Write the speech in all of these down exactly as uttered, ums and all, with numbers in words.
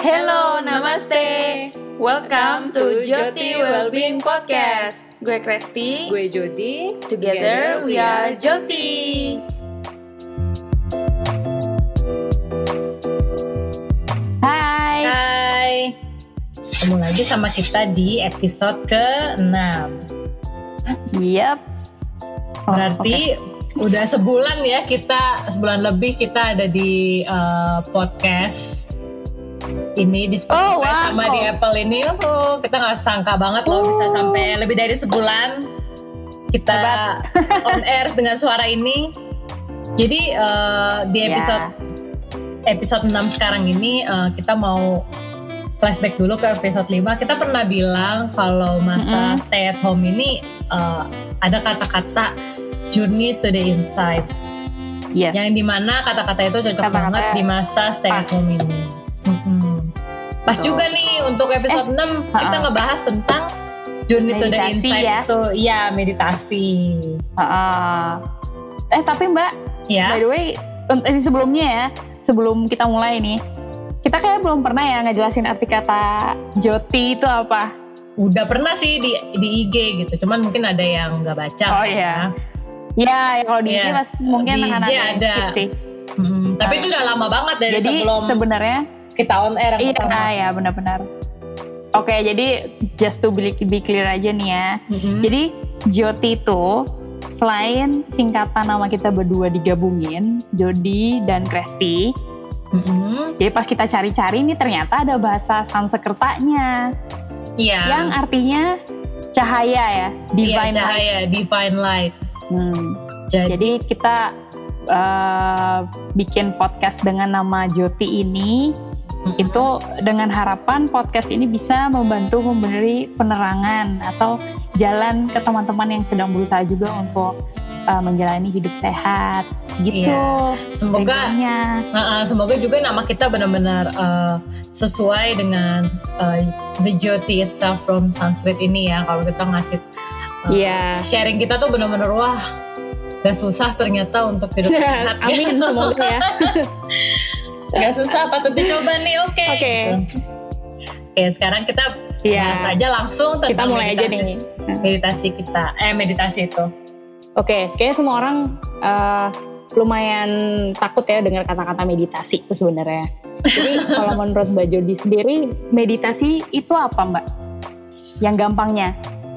Hello, namaste. Welcome to Jyoti Wellbeing Podcast. Gue Kresti. Gue Jody. Together we are Jyoti. Hai. Hai. Ketemu lagi sama kita di episode keenam. Yap. Oh, Berarti okay. udah sebulan ya kita, sebulan lebih kita ada di uh, podcast ini di Spotify oh, wow. sama di Apple ini. Oh, kita nggak sangka banget loh uh. bisa sampai lebih dari sebulan kita on air dengan suara ini. Jadi uh, di episode yeah. episode enam sekarang ini uh, kita mau flashback dulu ke episode lima. Kita pernah bilang kalau masa mm-hmm. stay at home ini uh, ada kata-kata journey to the inside. Yes. Yang dimana kata-kata itu cocok kata-kata banget di masa stay at home ini. Mm-hmm. Pas oh. juga nih untuk episode eh, enam uh-uh. kita ngebahas tentang journey meditasi to the inside ya. Itu ya meditasi. Uh-uh. Eh tapi Mbak, ya. By the way, sebelumnya ya, sebelum kita mulai nih, kita kayak belum pernah ya ngejelasin arti kata Jyoti itu apa. Udah pernah sih di di I G gitu, cuman mungkin ada yang nggak baca. Oh iya. Ya, ya kalau di ya. I G mas mungkin di I G ada. Sih. Hmm, tapi uh, itu udah lama banget dari jadi sebelum sebenarnya kita on air. Iya, pertama. ya benar-benar. Oke, jadi just to be, be clear aja nih ya. Mm-hmm. Jadi Jyoti itu selain singkatan nama kita berdua digabungin, Jody dan Kresti. Mm-hmm. Jadi pas kita cari-cari nih ternyata ada bahasa Sanskertanya. Iya. Yeah. Yang artinya cahaya ya, divine yeah, cahaya, light. divine light. Hmm. Jadi, Jadi kita uh, bikin podcast dengan nama Jyoti ini. Mm-hmm. Itu dengan harapan podcast ini bisa membantu memberi penerangan atau jalan ke teman-teman yang sedang berusaha juga untuk uh, menjalani hidup sehat gitu. Iya. Semoga uh, semoga juga nama kita benar-benar uh, sesuai dengan uh, the Jyoti itself from Sanskrit ini ya. Kalau kita ngasih uh, yeah. sharing kita tuh benar-benar wah gak susah ternyata untuk hidup sehat. Amin semoga ya. Gak susah, patut dicoba nih, oke. Okay. Oke. Okay. Oke, sekarang kita yeah. bahas aja langsung tentang kita mulai meditasi, aja nih. meditasi kita. Eh, meditasi itu. Oke, okay, kayaknya semua orang uh, lumayan takut ya dengar kata-kata meditasi itu sebenarnya. Jadi kalau menurut Mbak Jody sendiri, meditasi itu apa Mbak? Yang gampangnya?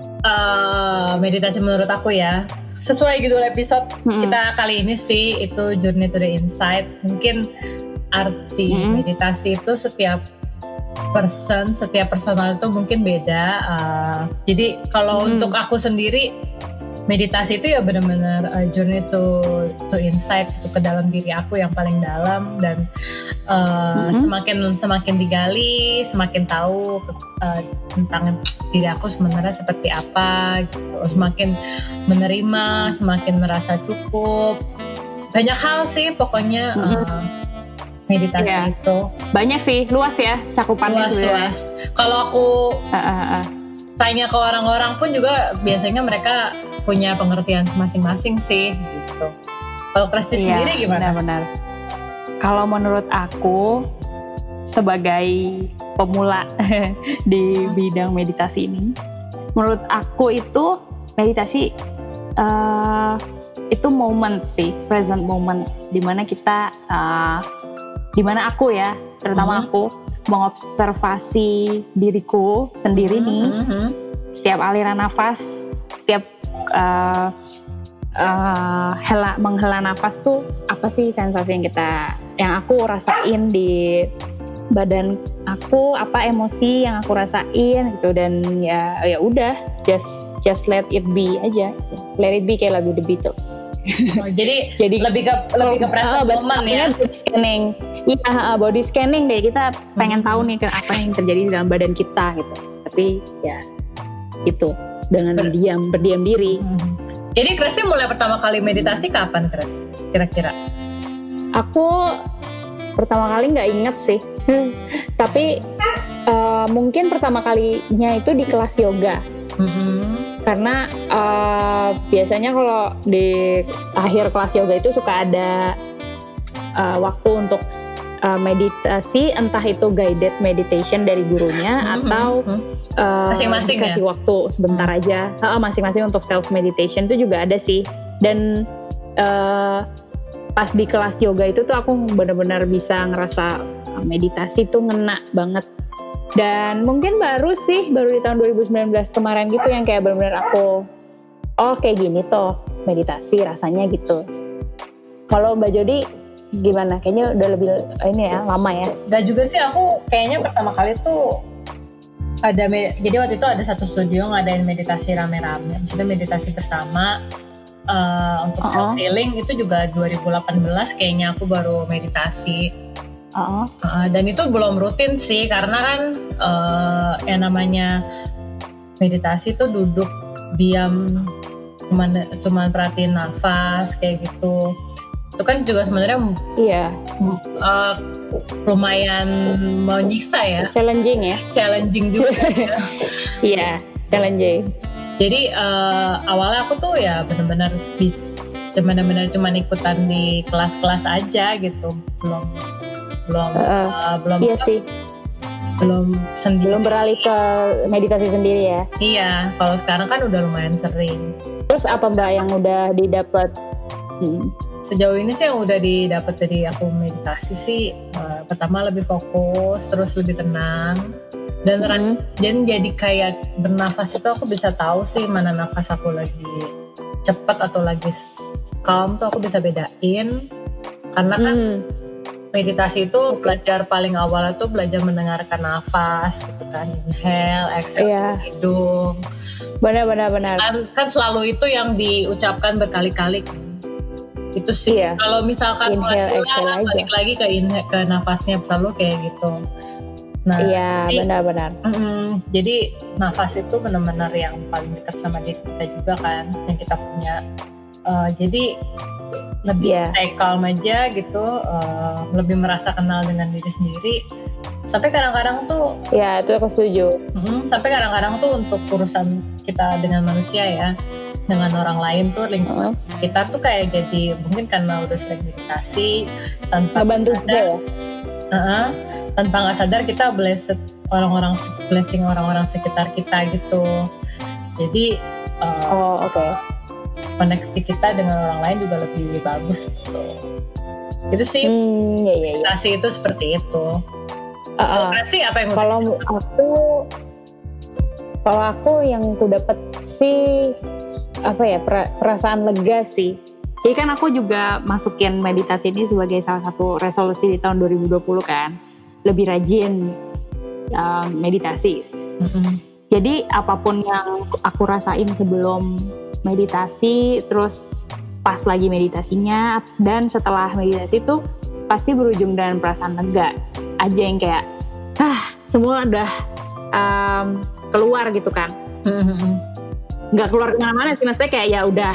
Uh, meditasi menurut aku ya, sesuai judul episode hmm. kita kali ini sih, itu Journey to the Inside. Mungkin arti hmm. meditasi itu setiap person, setiap personal itu mungkin beda. Uh, jadi kalau hmm. untuk aku sendiri, meditasi itu ya benar-benar uh, journey to to inside, itu ke dalam diri aku yang paling dalam, dan uh, hmm. semakin semakin digali, semakin tahu uh, tentang diri aku sebenarnya seperti apa. Gitu. Semakin menerima, semakin merasa cukup. Banyak hal sih pokoknya. Hmm. Uh, meditasi yeah. itu banyak sih, luas ya cakupannya sebenarnya. Luas. Kalau aku uh, uh, uh. tanya ke orang-orang pun juga biasanya mereka punya pengertian masing-masing sih gitu. Kalau Kresti yeah, sendiri gimana? Benar-benar. Kalau menurut aku sebagai pemula di bidang meditasi ini, menurut aku itu meditasi uh, itu moment sih, present moment, dimana kita uh, dimana aku ya, terutama mm-hmm. aku mengobservasi diriku sendiri nih, mm-hmm. setiap aliran nafas, setiap uh, uh, hela, menghela nafas tuh apa sih sensasi yang kita, yang aku rasain di badan aku, apa emosi yang aku rasain gitu, dan ya ya udah just just let it be aja, let it be kayak lagu The Beatles. Oh, jadi jadi lebih ke lebih ke present oh, moment ya. Body scanning, iya body scanning deh, kita pengen hmm. tahu nih apa yang terjadi di dalam badan kita gitu. Tapi ya itu dengan Ber- diam berdiam diri. Hmm. Jadi Kresti mulai pertama kali meditasi kapan Kres? Kira-kira? Aku pertama kali nggak inget sih, tapi uh, mungkin pertama kalinya itu di kelas yoga. Mm-hmm. Karena uh, biasanya kalau di akhir kelas yoga itu suka ada uh, waktu untuk uh, meditasi, entah itu guided meditation dari gurunya mm-hmm. atau uh, masing-masing dikasih ya? waktu sebentar mm-hmm. aja. Uh, masing-masing untuk self meditation itu juga ada sih. Dan uh, pas di kelas yoga itu tuh aku benar-benar bisa ngerasa meditasi tuh ngena banget. Dan mungkin baru sih, baru di tahun dua ribu sembilan belas kemarin gitu yang kayak benar-benar aku, oh kayak gini toh meditasi rasanya gitu. Kalau Mbak Jody gimana? Kayaknya udah lebih ini ya, lama ya? Gak juga sih, aku kayaknya pertama kali tuh ada, jadi waktu itu ada satu studio ngadain meditasi rame-rame, maksudnya meditasi bersama uh, untuk uh-huh. self healing. Itu juga dua ribu delapan belas kayaknya aku baru meditasi. Uh-huh. Uh, dan itu belum rutin sih, karena kan uh, yang namanya meditasi tuh duduk diam, cuman cuman perhatiin nafas kayak gitu. Itu kan juga sebenarnya iya uh, lumayan menyiksa ya, challenging ya, challenging juga. Ya. Iya, challenging. Jadi uh, awalnya aku tuh ya benar-benar bis, benar-benar cuma ikutan di kelas-kelas aja gitu, belum belum uh, uh, belum iya sih belum sendiri, belum beralih ke meditasi sendiri ya. Iya, kalau sekarang kan udah lumayan sering. Terus apa Mbak yang udah didapat? Hmm. Sejauh ini sih yang udah didapat dari aku meditasi sih, uh, pertama lebih fokus, terus lebih tenang, dan hmm. ras- dan jadi kayak bernafas itu aku bisa tahu sih mana nafas aku lagi cepat atau lagi calm tuh aku bisa bedain, karena kan hmm. meditasi itu belajar paling awal itu belajar mendengarkan nafas gitu kan, inhale, exhale, yeah. hidung. Benar-benar benar. Kan, kan selalu itu yang diucapkan berkali-kali. Itu sih. Yeah. Kalau misalkan mulai balik lagi ke inhale, ke nafasnya selalu kayak gitu. Nah, iya yeah, benar-benar. Mm, jadi nafas itu benar-benar yang paling dekat sama diri kita juga kan, yang kita punya. Uh, jadi lebih yeah. stay calm aja gitu, uh, lebih merasa kenal dengan diri sendiri. Sampai kadang-kadang tuh, ya itu aku setuju. Uh, sampai kadang-kadang tuh untuk urusan kita dengan manusia ya, dengan orang lain tuh lingkungan uh. sekitar tuh kayak jadi mungkin karena udah sering meditasi tanpa bantu juga ya. Uh-uh, tanpa nggak sadar kita blessed orang-orang blessing orang-orang sekitar kita gitu. Jadi, uh, oh oke. Okay. koneksi kita dengan orang lain juga lebih bagus gitu. Itu sih hmm, iya, iya, iya. meditasi itu seperti itu. Uh, meditasi apa yang kalau aku kalau aku yang aku dapat sih apa ya, perasaan lega sih. Jadi kan aku juga masukin meditasi ini sebagai salah satu resolusi di tahun dua ribu dua puluh kan, lebih rajin um, meditasi. Mm-hmm. Jadi apapun yang aku rasain sebelum meditasi, terus pas lagi meditasinya, dan setelah meditasi itu pasti berujung dengan perasaan lega aja yang kayak ah semua udah um, keluar gitu kan. Mm-hmm. Nggak keluar kemana-mana sih, maksudnya kayak ya udah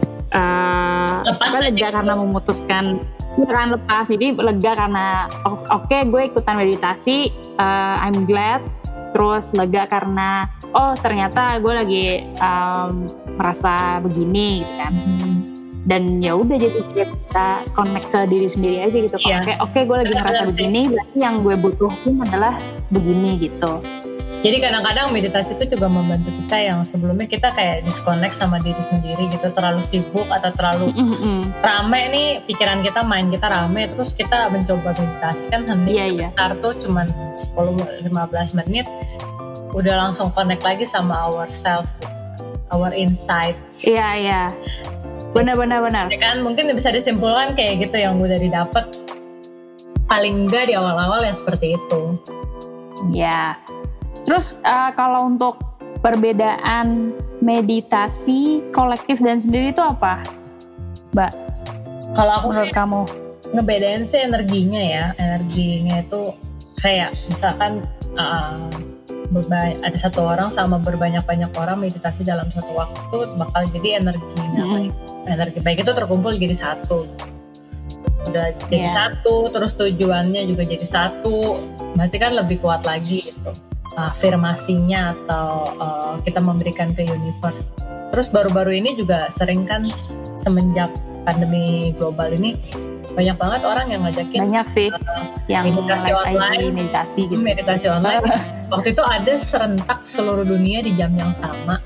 uh, apa lega karena memutuskan jangan lepas, jadi lega karena oke okay, gue ikutan meditasi, uh, I'm glad. Terus lega karena oh ternyata gue lagi um, merasa begini gitu kan. Hmm. Dan ya udah jadi kita connect ke diri sendiri aja gitu. Yeah. Oke, oke gue lagi merasa begini, berarti yang gue butuhin adalah begini gitu. Jadi kadang-kadang meditasi itu juga membantu kita yang sebelumnya kita kayak disconnect sama diri sendiri gitu, terlalu sibuk atau terlalu mm-hmm. rame nih pikiran kita, main kita rame, terus kita mencoba meditasi kan hening yeah, sebentar yeah. tuh cuman sepuluh sampai lima belas menit udah langsung connect lagi sama ourself, our insight. Iya yeah, iya. Yeah. Benar-benar benar. Ya kan mungkin bisa disimpulkan kayak gitu yang udah didapat paling enggak di awal-awal ya seperti itu. Ya. Yeah. Terus uh, kalau untuk perbedaan meditasi kolektif dan sendiri itu apa, Mbak? Kalau aku menurut sih kamu ngebedain sih energinya ya, energinya itu kayak misalkan uh, berba- ada satu orang sama berbanyak-banyak orang meditasi dalam satu waktu bakal jadi energinya mm-hmm. baik, energi baik itu terkumpul jadi satu. Udah jadi yeah. satu, terus tujuannya juga jadi satu, berarti kan lebih kuat lagi gitu. Afirmasinya atau uh, kita memberikan ke universe. Terus baru-baru ini juga sering kan semenjak pandemi global ini banyak banget orang yang ngajakin banyak sih uh, yang meditasi live online, I G, meditasi gitu. meditasi online. Waktu itu ada serentak seluruh dunia di jam yang sama.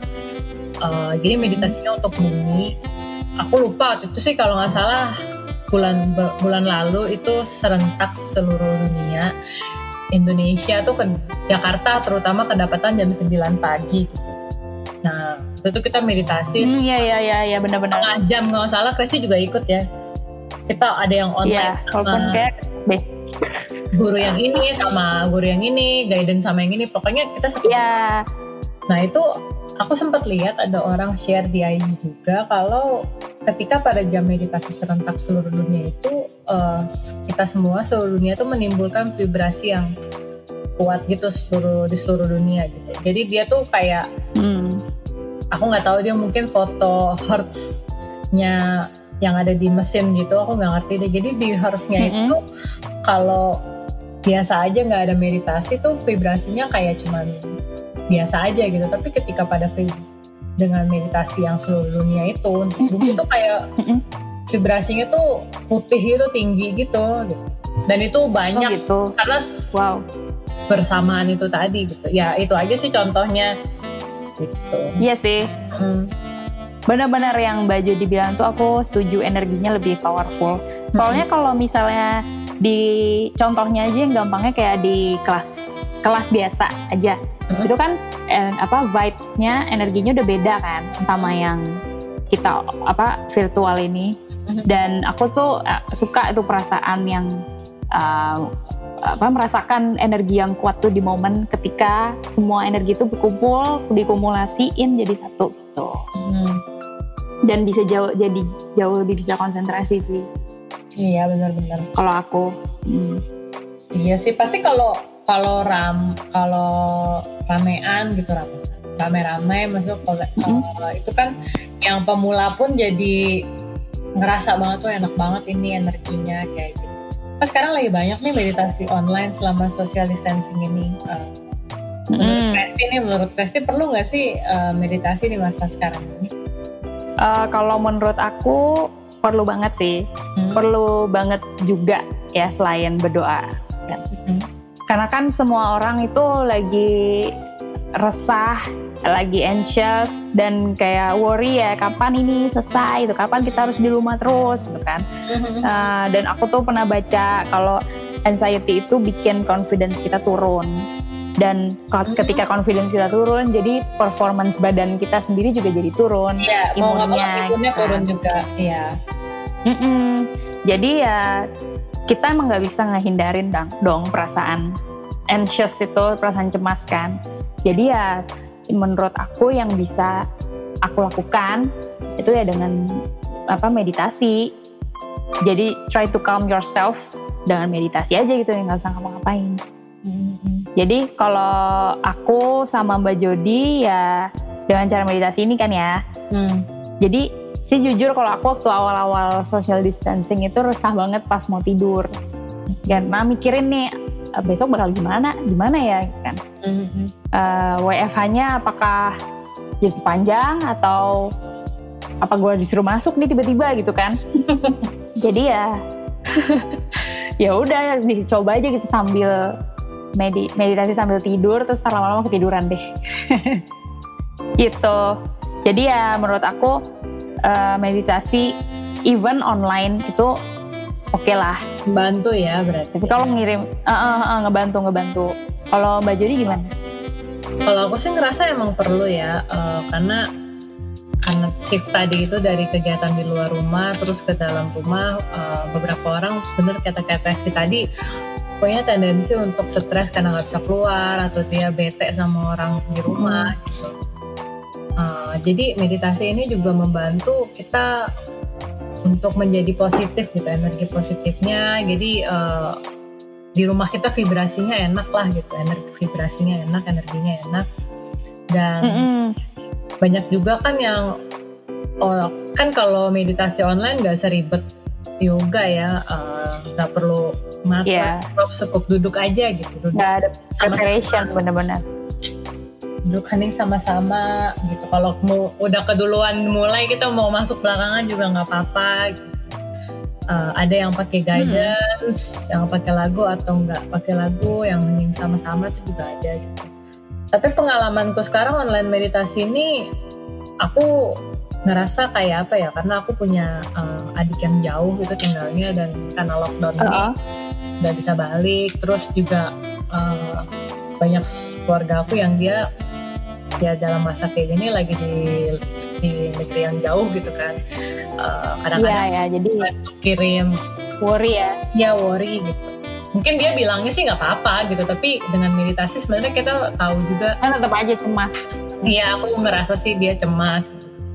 Uh, jadi meditasinya untuk bumi. Aku lupa waktu itu sih kalau nggak salah bulan bulan lalu itu serentak seluruh dunia. Indonesia tuh ke Jakarta terutama kedapatan jam sembilan pagi gitu. Nah itu kita meditasi. Hmm, iya iya iya ya, benar-benar. Setengah jam nggak salah, Kristi juga ikut ya. Kita ada yang online ya, sama kayak deh. guru yang ini sama guru yang ini, guidance sama yang ini, pokoknya kita satu. Ya. Nah itu aku sempat lihat ada orang share di I G juga kalau ketika pada jam meditasi serentak seluruh dunia itu uh, kita semua seluruh dunia itu menimbulkan vibrasi yang kuat gitu seluruh di seluruh dunia gitu. Jadi dia tuh kayak hmm. aku nggak tahu dia mungkin foto hertz-nya yang ada di mesin gitu, aku nggak ngerti deh. Jadi di hertz-nya mm-hmm. itu kalau biasa aja nggak ada meditasi tuh vibrasinya kayak cuman biasa aja gitu. Tapi ketika pada vib- dengan meditasi yang seluruh dunia itu untuk bumi itu kayak mm-hmm. vibrasinya tuh putih gitu, tinggi gitu. Dan itu banyak oh gitu. Karena wow. bersamaan itu tadi gitu. Ya itu aja sih contohnya. Gitu. Iya sih. Hmm. Benar-benar yang Mbak Jody bilang tuh aku setuju, energinya lebih powerful. Soalnya hmm. kalau misalnya di contohnya aja yang gampangnya kayak di kelas kelas biasa aja, hmm. itu kan eh, apa vibes-nya, energinya udah beda kan sama yang kita apa virtual ini. Hmm. Dan aku tuh eh, suka itu perasaan yang uh, apa merasakan energi yang kuat tuh di momen ketika semua energi itu berkumpul, dikumulasiin jadi satu gitu. Hmm. Dan bisa jauh jadi jauh lebih bisa konsentrasi sih. Iya benar-benar. Kalau aku, hmm. iya sih pasti kalau kalau ram kalau ramean gitu rame rame-rame masuk kalau mm-hmm. uh, itu kan yang pemula pun jadi ngerasa banget tuh enak banget ini energinya kayak gitu. Kan sekarang lagi banyak nih meditasi online selama social distancing ini. Uh, menurut Kristi mm. nih, menurut Kristi perlu nggak sih uh, meditasi di masa sekarang ini? Uh, kalau menurut aku perlu banget sih, hmm. perlu banget juga ya selain berdoa. Hmm. Karena kan semua orang itu lagi resah, lagi anxious dan kayak worry ya kapan ini selesai, itu kapan kita harus di rumah terus, gitu kan. Hmm. Uh, dan aku tuh pernah baca kalau anxiety itu bikin confidence kita turun. Dan ketika confidence kita turun, jadi performance badan kita sendiri juga jadi turun. Iya, mau nggak mau imunnya kan turun juga. Iya. Jadi ya kita emang nggak bisa ngehindarin dong, dong perasaan anxious itu, perasaan cemas kan. Jadi ya menurut aku yang bisa aku lakukan itu ya dengan apa meditasi. Jadi try to calm yourself dengan meditasi aja gitu, yang nggak usah ngapa-ngapain. Mm-hmm. Jadi kalau aku sama Mbak Jody ya dengan cara meditasi ini kan ya. Hmm. Jadi sih jujur kalau aku waktu awal-awal social distancing itu resah banget pas mau tidur. Karena mikirin nih besok bakal gimana, gimana ya kan. Mm-hmm. Uh, W F H-nya apakah jadi panjang atau apa gue disuruh masuk nih tiba-tiba gitu kan. Jadi ya ya udah dicoba aja gitu sambil Medi- meditasi sambil tidur, terus lama-lama ketiduran deh. Gitu. Jadi ya menurut aku uh, meditasi even online itu oke okay lah. Bantu ya berarti. Tapi kalau ngirim uh, uh, uh, ngebantu ngebantu. Kalau Mbak Jody gimana? Kalau aku sih ngerasa emang perlu ya, uh, karena karena shift tadi itu dari kegiatan di luar rumah terus ke dalam rumah, uh, beberapa orang bener kata-kata Esti tadi punya tendensi untuk stres karena nggak bisa keluar atau dia bete sama orang di rumah hmm. gitu. Uh, jadi meditasi ini juga membantu kita untuk menjadi positif gitu, energi positifnya. Jadi uh, di rumah kita vibrasinya enak lah gitu, energi vibrasinya enak, energinya enak. Dan mm-hmm. banyak juga kan yang oh, kan kalau meditasi online nggak seribet yoga ya, nggak uh, perlu mata, yeah. cukup duduk aja gitu. Nggak ada preparation benar-benar. Duduk hening sama-sama gitu. Kalau mau udah keduluan mulai kita mau masuk belakangan juga nggak apa-apa. Gitu. uh, ada yang pakai guidance, hmm. yang pakai lagu atau enggak pakai lagu, yang mending sama-sama itu juga ada gitu. Tapi pengalamanku sekarang online meditasi ini, aku ngerasa kayak apa ya, karena aku punya uh, adik yang jauh gitu tinggalnya, dan karena lockdown uh-huh. ini nggak bisa balik, terus juga uh, banyak keluarga aku yang dia ya dalam masa kayak gini lagi di di negeri yang jauh gitu kan, uh, kadang-kadang ya, ya, jadi kirim worry ya, ya worry gitu. Mungkin dia bilangnya sih nggak apa-apa gitu, tapi dengan meditasi sebenarnya kita tahu juga kan tetap aja cemas. Iya, aku ngerasa sih dia cemas.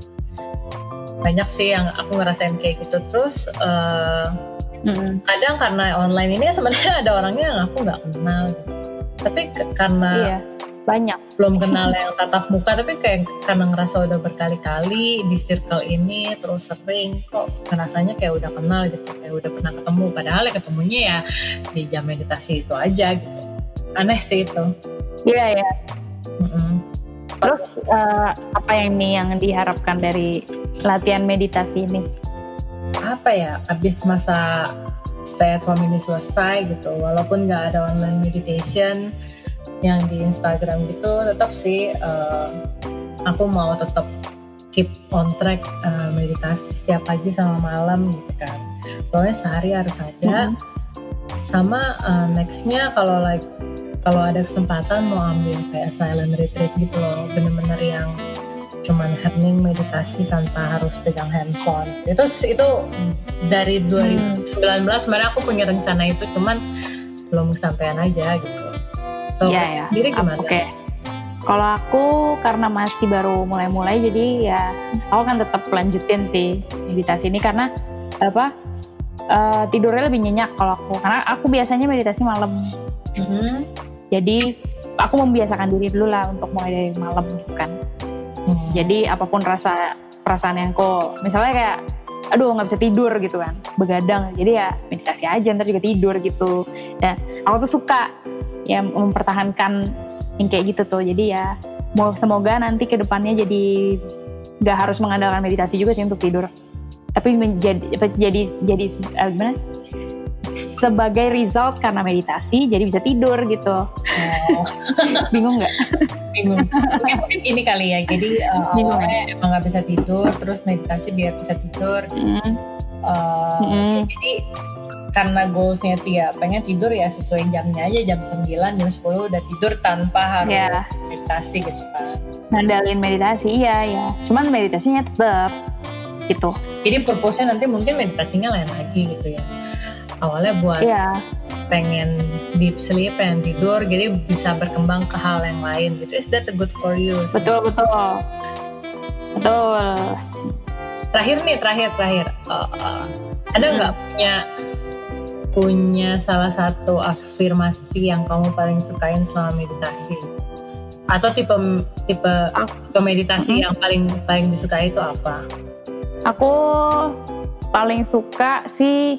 Banyak sih yang aku ngerasain kayak gitu. Terus uh, mm-hmm. kadang karena online ini sebenarnya ada orangnya yang aku nggak kenal gitu. Tapi ke- karena iya, banyak belum kenal yang tatap muka, tapi kayak karena ngerasa udah berkali-kali di circle ini terus sering, kok ngerasanya kayak udah kenal gitu, kayak udah pernah ketemu, padahal ya ketemunya ya di jam meditasi itu aja gitu. Aneh sih itu. Iya ya. Mm-hmm. Terus uh, apa yang nih yang diharapkan dari latihan meditasi ini? Apa ya, abis masa stay at home ini selesai gitu, walaupun gak ada online meditation yang di Instagram gitu, tetap sih uh, aku mau tetap keep on track uh, meditasi setiap pagi sama malam gitu kan. Pokoknya sehari harus ada. Mm-hmm. Sama uh, nextnya kalau like kalau ada kesempatan mau ambil kayak silent retreat gitu loh, bener-bener yang cuman hening meditasi tanpa harus pegang handphone. Itu itu dari dua ribu sembilan belas sebenarnya aku punya rencana itu, cuman belum kesampaian aja gitu. Kalau ya, ya. sendiri gimana? Oke. Okay. Kalau aku karena masih baru mulai-mulai, jadi ya aku kan tetap lanjutin sih meditasi ini, karena apa uh, tidurnya lebih nyenyak kalau aku, karena aku biasanya meditasi malam. Mm-hmm. Jadi aku membiasakan diri dulu lah untuk mulai dari malam gitu kan. Hmm. Jadi apapun rasa perasaan yang kok misalnya kayak aduh nggak bisa tidur gitu kan, begadang, jadi ya meditasi aja ntar juga tidur gitu. Dan aku tuh suka ya mempertahankan yang kayak gitu tuh. Jadi ya mau semoga nanti ke depannya jadi nggak harus mengandalkan meditasi juga sih untuk tidur, tapi menjadi jadi jadi uh, gimana? sebagai result karena meditasi jadi bisa tidur gitu. Oh. Bingung nggak? Bingung. Mungkin, mungkin ini kali ya. Jadi uh, awalnya emang nggak bisa tidur, terus meditasi biar bisa tidur. Mm. Uh, mm. Jadi karena goalsnya itu ya pengen tidur ya sesuai jamnya aja, jam sembilan, jam sepuluh udah tidur tanpa harus yeah. meditasi gitu kan. Ngandalin meditasi, iya ya. Cuman meditasinya tetap gitu. Jadi purpose-nya nanti mungkin meditasinya lain lagi gitu ya. Awalnya buat yeah. pengen deep sleep, pengen tidur, jadi bisa berkembang ke hal yang lain gitu. Is that good for you? Betul, betul. Betul. Terakhir nih, terakhir, terakhir. Uh, uh, ada nggak hmm. punya punya salah satu afirmasi yang kamu paling sukain selama meditasi? Atau tipe tipe, tipe meditasi hmm. yang paling paling disukai itu apa? Aku paling suka sih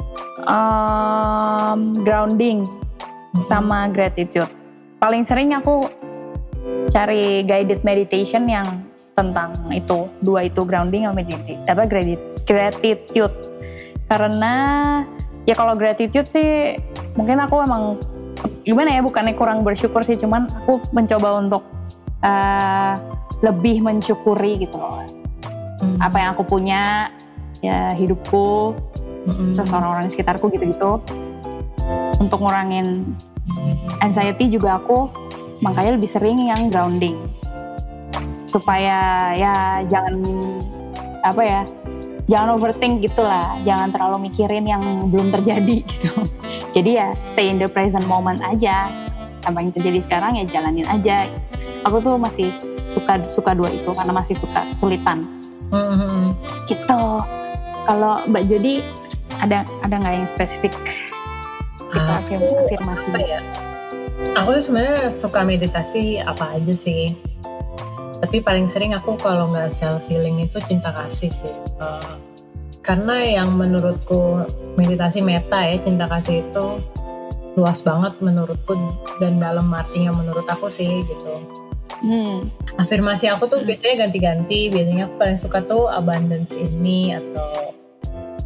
Um, grounding sama gratitude. Paling sering aku cari guided meditation yang tentang itu, dua itu, grounding sama meditation, apa gratitude. Karena ya kalau gratitude sih mungkin aku emang gimana ya, bukannya kurang bersyukur sih, cuman aku mencoba untuk uh, lebih mensyukuri gitu loh. Hmm. Apa yang aku punya, ya hidupku, mm-hmm. terus orang-orang di sekitarku gitu-gitu. Untuk ngurangin anxiety juga aku makanya lebih sering yang grounding, supaya ya jangan apa ya jangan overthink gitulah, jangan terlalu mikirin yang belum terjadi gitu. Jadi ya stay in the present moment aja, apa yang terjadi sekarang ya jalanin aja. Aku tuh masih suka suka dua itu karena masih suka sulitan mm-hmm. gitu. Kalau Mbak Jody ada ada nggak yang spesifik kita afirmasi? Apa ya? Aku tuh sebenarnya suka meditasi apa aja sih. Tapi paling sering aku kalau nggak self healing itu cinta kasih sih. Uh, karena yang menurutku meditasi meta ya, cinta kasih itu luas banget menurutku dan dalam artinya menurut aku sih gitu. Hmm. Afirmasi aku tuh hmm. biasanya ganti-ganti. Biasanya aku paling suka tuh abundance in me atau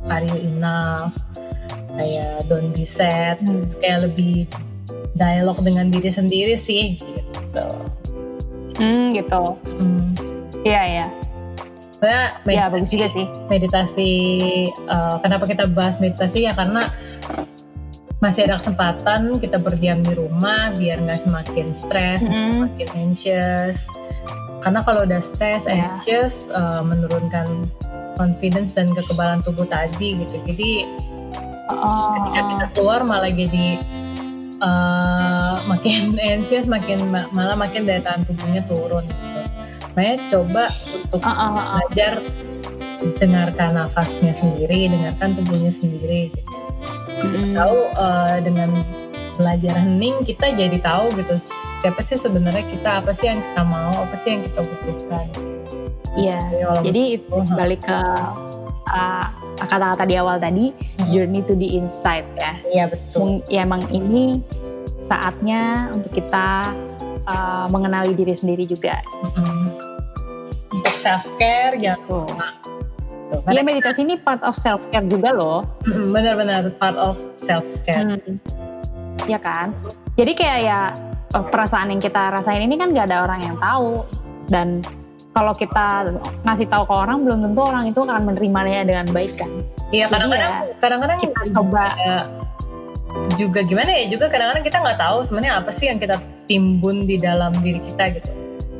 are you enough, kayak don't be sad, hmm. kayak lebih dialog dengan diri sendiri sih gitu. Hmm gitu. Hmm. Iya ya. Meditasi, ya bagus juga sih. Meditasi, uh, kenapa kita bahas meditasi ya karena masih ada kesempatan kita berdiam di rumah biar nggak semakin stres, mm-hmm. semakin anxious. Karena kalau udah stres, yeah. anxious, uh, menurunkan confidence dan kekebalan tubuh tadi gitu. Jadi oh. ketika kita keluar malah jadi uh, makin anxious, makin malah makin daya tahan tubuhnya turun. Gitu. Makanya coba untuk uh, uh, uh. belajar dengarkan nafasnya sendiri, dengarkan tubuhnya sendiri. Gitu. Siapa hmm. tahu uh, dengan belajar hening kita jadi tahu gitu siapa sih sebenarnya kita, apa sih yang kita mau, apa sih yang kita butuhkan. Iya. Jadi itu uh, balik ke uh, kata-kata di awal tadi, hmm. journey to the inside ya. Iya betul. Ya emang ini saatnya untuk kita uh, mengenali diri sendiri juga. Hmm. Untuk self care gitu. Iya, meditasi ini part of self care juga loh. Mm-hmm, benar-benar part of self care. Hmm. Ya kan. Jadi kayak ya perasaan yang kita rasain ini kan gak ada orang yang tahu, dan kalau kita ngasih tahu ke orang belum tentu orang itu akan menerimanya dengan baik kan. Iya, kadang-kadang ya, kadang-kadang kita coba ya, juga gimana ya juga kadang-kadang kita nggak tahu sebenarnya apa sih yang kita timbun di dalam diri kita gitu.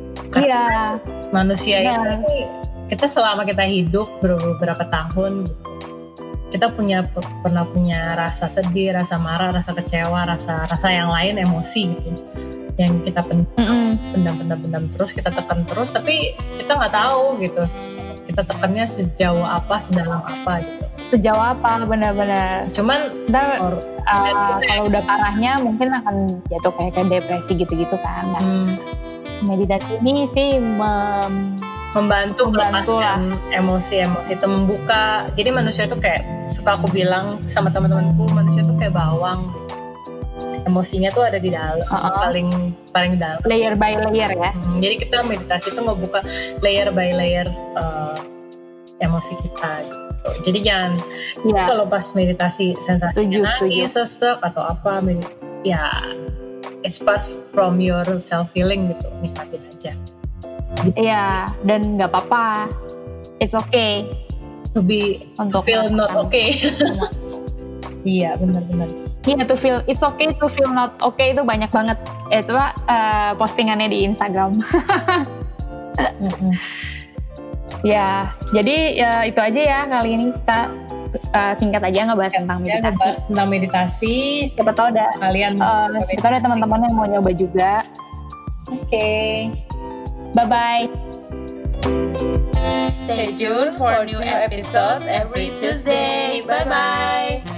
Iya. Manusia ya. ini kita selama kita hidup beberapa tahun kita punya pernah punya rasa sedih, rasa marah, rasa kecewa, rasa rasa yang lain, emosi gitu yang kita pendam, mm-hmm. pendam, pendam, pendam terus, kita tekan terus, tapi kita nggak tahu gitu kita tekannya sejauh apa, sedalam apa gitu. Sejauh apa, benar-benar. Cuman ntar or, uh, kalau udah parahnya mungkin akan jatuh kayak ke depresi gitu-gitu kan. Nah, hmm. meditasi ini sih mem- membantu melepaskan emosi-emosi itu, membuka. Jadi manusia itu kayak, suka aku bilang sama teman-temanku, manusia itu kayak bawang. Emosinya tuh ada di dalam, uh-huh. paling paling dalam. Layer by layer ya. Hmm, jadi kita meditasi itu ngebuka layer by layer uh, emosi kita. Gitu. Jadi jangan, yeah. kalau pas meditasi sensasinya nangis, sesek atau apa, ya it's part from your self feeling gitu, nikmatin aja. Iya, dan nggak apa-apa, it's okay to be untuk to feel not okay. Iya, benar-benar. Iya, to feel it's okay to feel not okay itu banyak banget. Itu uh, postingannya di Instagram. mm-hmm. Ya, jadi ya itu aja ya kali ini kita uh, singkat aja ngebahas ya, tentang meditasi. Ngebahas tentang meditasi. Siapa tahu ada kalian, uh, siapa tahu ada teman-teman yang mau nyoba juga. Oke. Okay. Bye-bye. Stay tuned for new episodes every Tuesday. Bye-bye.